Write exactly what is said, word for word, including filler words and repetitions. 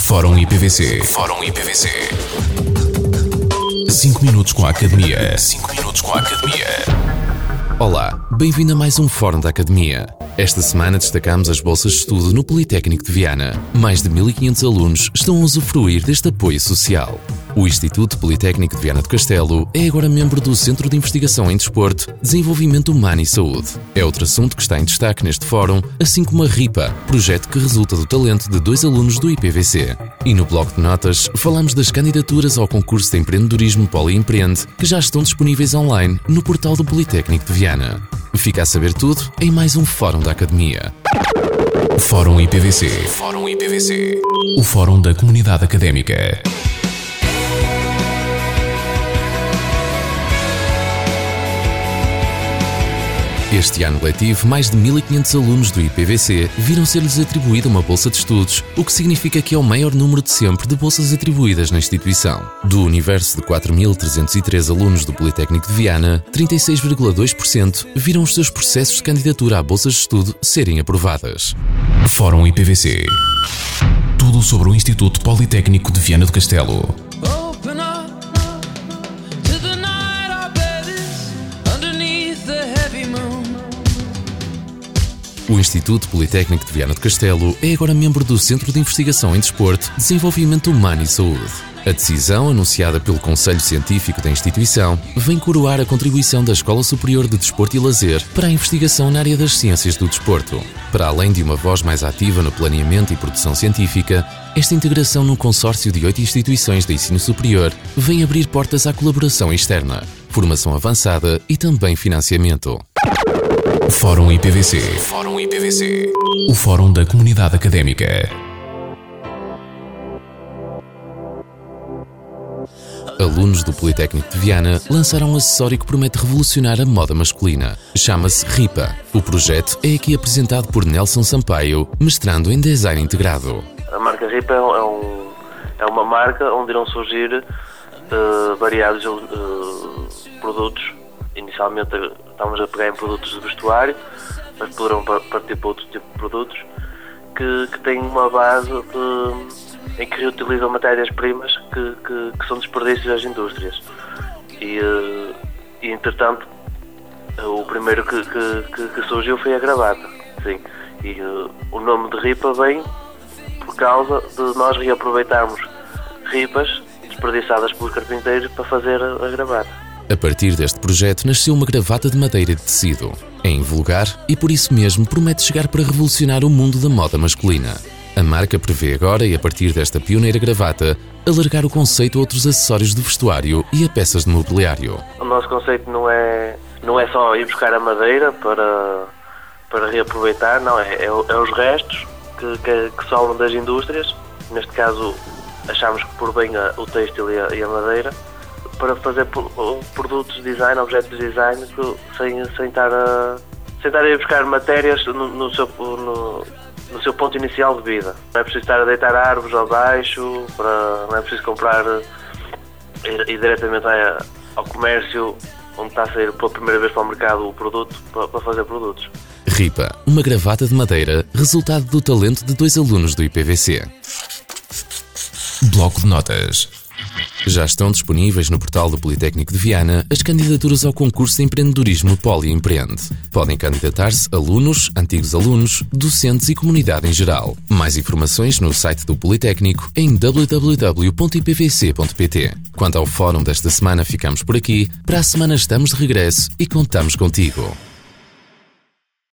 Fórum I P V C. Fórum I P V C. cinco minutos com a Academia. cinco minutos com a Academia. Olá, bem-vindo a mais um Fórum da Academia. Esta semana destacamos as bolsas de estudo no Politécnico de Viana. Mais de mil e quinhentos alunos estão a usufruir deste apoio social. O Instituto Politécnico de Viana do Castelo é agora membro do Centro de Investigação em Desporto, Desenvolvimento Humano e Saúde. É outro assunto que está em destaque neste fórum, assim como a RIPA, projeto que resulta do talento de dois alunos do I P V C. E no bloco de notas, falamos das candidaturas ao concurso de empreendedorismo Poliempreende, que já estão disponíveis online no portal do Politécnico de Viana. Fica a saber tudo em mais um Fórum da Academia. Fórum I P V C. Fórum I P V C. O Fórum da Comunidade Académica. Este ano letivo, mais de mil e quinhentos alunos do I P V C viram ser-lhes atribuída uma bolsa de estudos, o que significa que é o maior número de sempre de bolsas atribuídas na instituição. Do universo de quatro mil trezentos e três alunos do Politécnico de Viana, trinta e seis vírgula dois por cento viram os seus processos de candidatura a bolsas de estudo serem aprovadas. Fórum I P V C. Tudo sobre o Instituto Politécnico de Viana do Castelo. O Instituto Politécnico de Viana do Castelo é agora membro do Centro de Investigação em Desporto, Desenvolvimento Humano e Saúde. A decisão, anunciada pelo Conselho Científico da instituição, vem coroar a contribuição da Escola Superior de Desporto e Lazer para a investigação na área das ciências do desporto. Para além de uma voz mais ativa no planeamento e produção científica, esta integração num consórcio de oito instituições de ensino superior vem abrir portas à colaboração externa, formação avançada e também financiamento. Fórum I P V C. Fórum I P V C. O Fórum da Comunidade Académica. Alunos do Politécnico de Viana lançaram um acessório que promete revolucionar a moda masculina. Chama-se RIPA. O projeto é aqui apresentado por Nelson Sampaio, mestrando em Design Integrado. A marca RIPA é, um, é uma marca onde irão surgir uh, variados uh, produtos. Inicialmente estamos a pegar em produtos de vestuário, mas poderão partir para outro tipo de produtos que, que têm uma base de, em que reutilizam matérias-primas que, que, que são desperdícios às indústrias. E, e entretanto, o primeiro que, que, que surgiu foi a gravata. Sim. E o nome de RIPA vem por causa de nós reaproveitarmos ripas desperdiçadas pelos carpinteiros para fazer a gravata. A partir deste projeto nasceu uma gravata de madeira de tecido. É invulgar e por isso mesmo promete chegar para revolucionar o mundo da moda masculina. A marca prevê agora, e a partir desta pioneira gravata, alargar o conceito a outros acessórios de vestuário e a peças de mobiliário. O nosso conceito não é, não é só ir buscar a madeira para, para reaproveitar, não, é, é, é os restos que, que, que sobram das indústrias. Neste caso, achamos que por bem a, o têxtil e a, e a madeira, para fazer produtos de design, objetos de design, sem, sem, estar, a, sem estar a ir buscar matérias no, no, seu, no, no seu ponto inicial de vida. Não é preciso estar a deitar árvores abaixo, para, não é preciso comprar, ir, ir diretamente ao comércio, onde está a sair pela primeira vez para o mercado o produto, para, para fazer produtos. RIPA, uma gravata de madeira, resultado do talento de dois alunos do I P V C. Bloco de notas. Já estão disponíveis no portal do Politécnico de Viana as candidaturas ao concurso de empreendedorismo Poliempreende. Podem candidatar-se alunos, antigos alunos, docentes e comunidade em geral. Mais informações no site do Politécnico em w w w ponto i p v c ponto p t. Quanto ao fórum desta semana, ficamos por aqui. Para a semana estamos de regresso e contamos contigo.